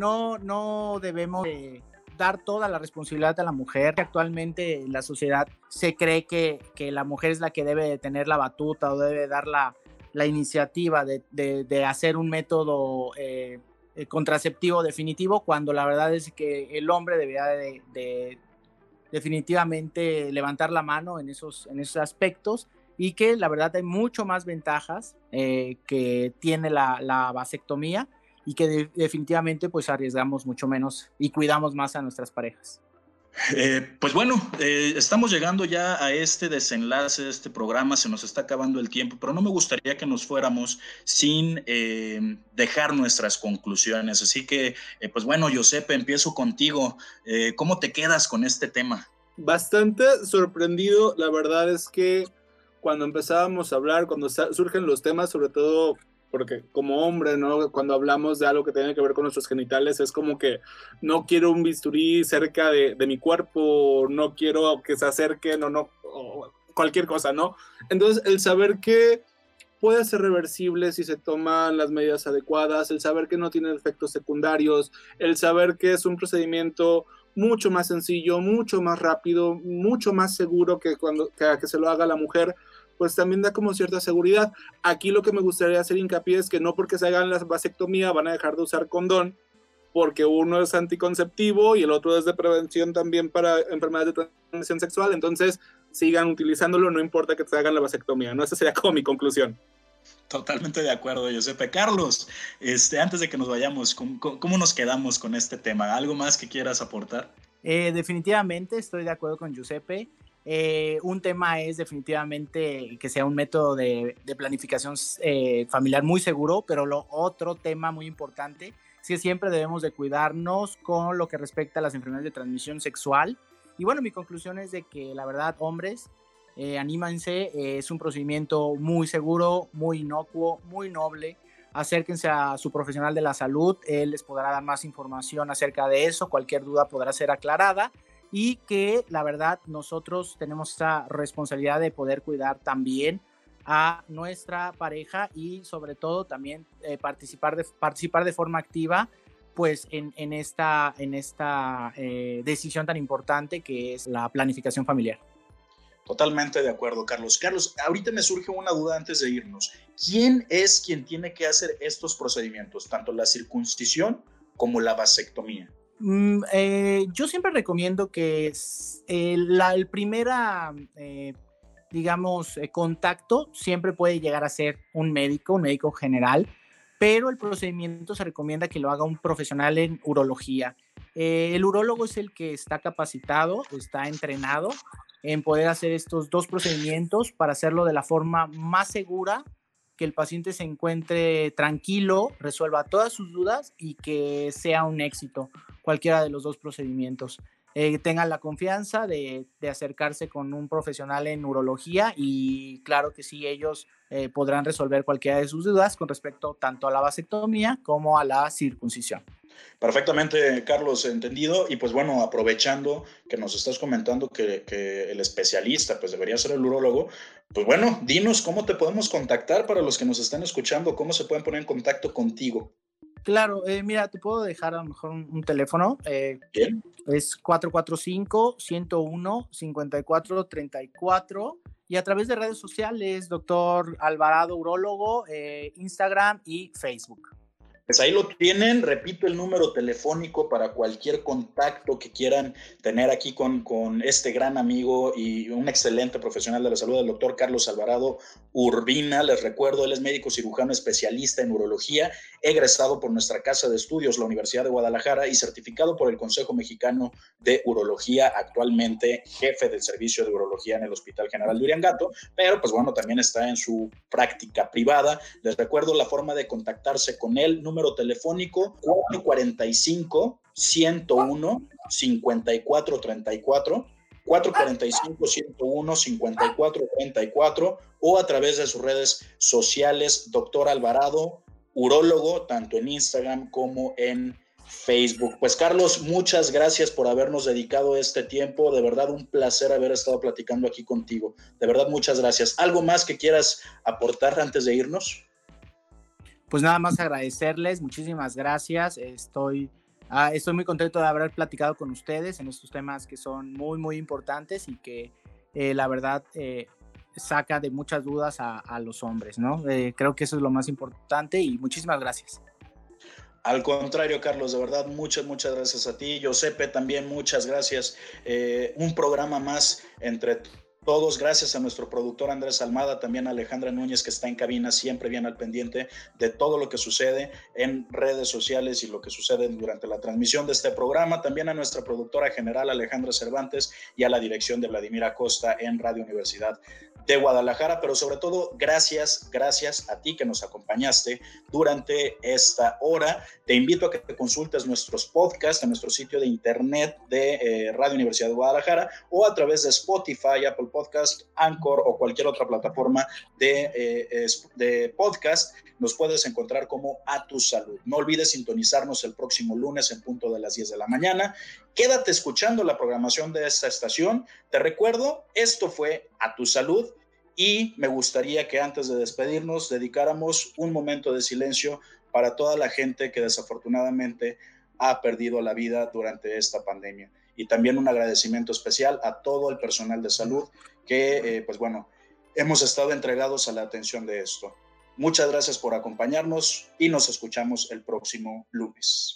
no debemos dar toda la responsabilidad a la mujer. Actualmente en la sociedad se cree que la mujer es la que debe de tener la batuta o debe dar la iniciativa de hacer un método contraceptivo definitivo, cuando la verdad es que el hombre debería de definitivamente levantar la mano en esos aspectos, y que la verdad hay mucho más ventajas que tiene la vasectomía, y que definitivamente pues arriesgamos mucho menos y cuidamos más a nuestras parejas. Pues bueno, estamos llegando ya a este desenlace de este programa, se nos está acabando el tiempo, pero no me gustaría que nos fuéramos sin dejar nuestras conclusiones. Así que, pues bueno, Giuseppe, empiezo contigo. ¿Cómo te quedas con este tema? Bastante sorprendido. La verdad es que cuando empezábamos a hablar, cuando surgen los temas, sobre todo porque como hombre, ¿no? Cuando hablamos de algo que tiene que ver con nuestros genitales, es como que no quiero un bisturí cerca de mi cuerpo, no quiero que se acerquen o cualquier cosa, ¿no? Entonces, el saber que puede ser reversible si se toman las medidas adecuadas, el saber que no tiene efectos secundarios, el saber que es un procedimiento mucho más sencillo, mucho más rápido, mucho más seguro que se lo haga la mujer, pues también da como cierta seguridad. Aquí lo que me gustaría hacer hincapié es que no porque se hagan la vasectomía van a dejar de usar condón, porque uno es anticonceptivo y el otro es de prevención también para enfermedades de transmisión sexual. Entonces sigan utilizándolo, no importa que se hagan la vasectomía, ¿no? Esa sería como mi conclusión. Totalmente de acuerdo, Giuseppe. Carlos, antes de que nos vayamos, ¿cómo nos quedamos con este tema? ¿Algo más que quieras aportar? Definitivamente estoy de acuerdo con Giuseppe. Un tema es definitivamente que sea un método de planificación familiar muy seguro, pero otro tema muy importante es que siempre debemos de cuidarnos con lo que respecta a las enfermedades de transmisión sexual. Y bueno, mi conclusión es de que la verdad, hombres, anímense, es un procedimiento muy seguro, muy inocuo, muy noble. Acérquense a su profesional de la salud, él les podrá dar más información acerca de eso, cualquier duda podrá ser aclarada, y que la verdad nosotros tenemos esa responsabilidad de poder cuidar también a nuestra pareja y sobre todo también participar de forma activa pues en esta decisión tan importante que es la planificación familiar. Totalmente de acuerdo, Carlos. Carlos, ahorita me surge una duda antes de irnos. ¿Quién es quien tiene que hacer estos procedimientos, tanto la circuncisión como la vasectomía? Yo siempre recomiendo que el primer contacto siempre puede llegar a ser un médico general, pero el procedimiento se recomienda que lo haga un profesional en urología. El urólogo es el que está capacitado, está entrenado en poder hacer estos dos procedimientos para hacerlo de la forma más segura que el paciente se encuentre tranquilo, resuelva todas sus dudas y que sea un éxito cualquiera de los dos procedimientos. Tengan la confianza de acercarse con un profesional en urología y claro que sí, ellos podrán resolver cualquiera de sus dudas con respecto tanto a la vasectomía como a la circuncisión. Perfectamente, Carlos, entendido. Y pues bueno, aprovechando que nos estás comentando que el especialista pues debería ser el urólogo, pues bueno, dinos cómo te podemos contactar para los que nos están escuchando, cómo se pueden poner en contacto contigo. Claro, mira, te puedo dejar a lo mejor un teléfono. Bien. Es 445-101-5434 y a través de redes sociales, Dr. Alvarado Urólogo, Instagram y Facebook. Pues ahí lo tienen, repito el número telefónico para cualquier contacto que quieran tener aquí con este gran amigo y un excelente profesional de la salud, el doctor Carlos Alvarado Urbina. Les recuerdo, él es médico cirujano especialista en urología, egresado por nuestra casa de estudios, la Universidad de Guadalajara, y certificado por el Consejo Mexicano de Urología, actualmente jefe del servicio de urología en el Hospital General de Uriangato, pero pues bueno, también está en su práctica privada. Les recuerdo la forma de contactarse con él, número telefónico 445-101-5434, 445-101-5434 o a través de sus redes sociales, Doctor Alvarado, urólogo, tanto en Instagram como en Facebook. Pues Carlos, muchas gracias por habernos dedicado este tiempo, de verdad un placer haber estado platicando aquí contigo, de verdad muchas gracias. ¿Algo más que quieras aportar antes de irnos? Pues nada más agradecerles, muchísimas gracias. Estoy muy contento de haber platicado con ustedes en estos temas que son muy, muy importantes y que la verdad saca de muchas dudas a los hombres, ¿no? Creo que eso es lo más importante y muchísimas gracias. Al contrario, Carlos, de verdad, muchas gracias a ti. Giuseppe, también muchas gracias. Un programa más entre todos, gracias a nuestro productor Andrés Almada, también a Alejandra Núñez, que está en cabina, siempre bien al pendiente de todo lo que sucede en redes sociales y lo que sucede durante la transmisión de este programa. También a nuestra productora general Alejandra Cervantes y a la dirección de Vladimir Acosta en Radio Universidad de Guadalajara, pero sobre todo gracias a ti que nos acompañaste durante esta hora. Te invito a que te consultes nuestros podcasts en nuestro sitio de internet de Radio Universidad de Guadalajara o a través de Spotify, Apple Podcast, Anchor o cualquier otra plataforma de podcast. Nos puedes encontrar como A Tu Salud. No olvides sintonizarnos el próximo lunes en punto de las 10 de la mañana. Quédate escuchando la programación de esta estación. Te recuerdo, esto fue A Tu Salud y me gustaría que antes de despedirnos dedicáramos un momento de silencio para toda la gente que desafortunadamente ha perdido la vida durante esta pandemia. Y también un agradecimiento especial a todo el personal de salud que, pues bueno, hemos estado entregados a la atención de esto. Muchas gracias por acompañarnos y nos escuchamos el próximo lunes.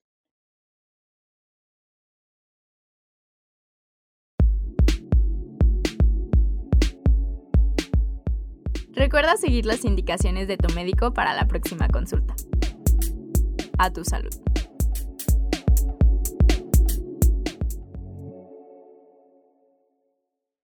Recuerda seguir las indicaciones de tu médico para la próxima consulta. A Tu Salud.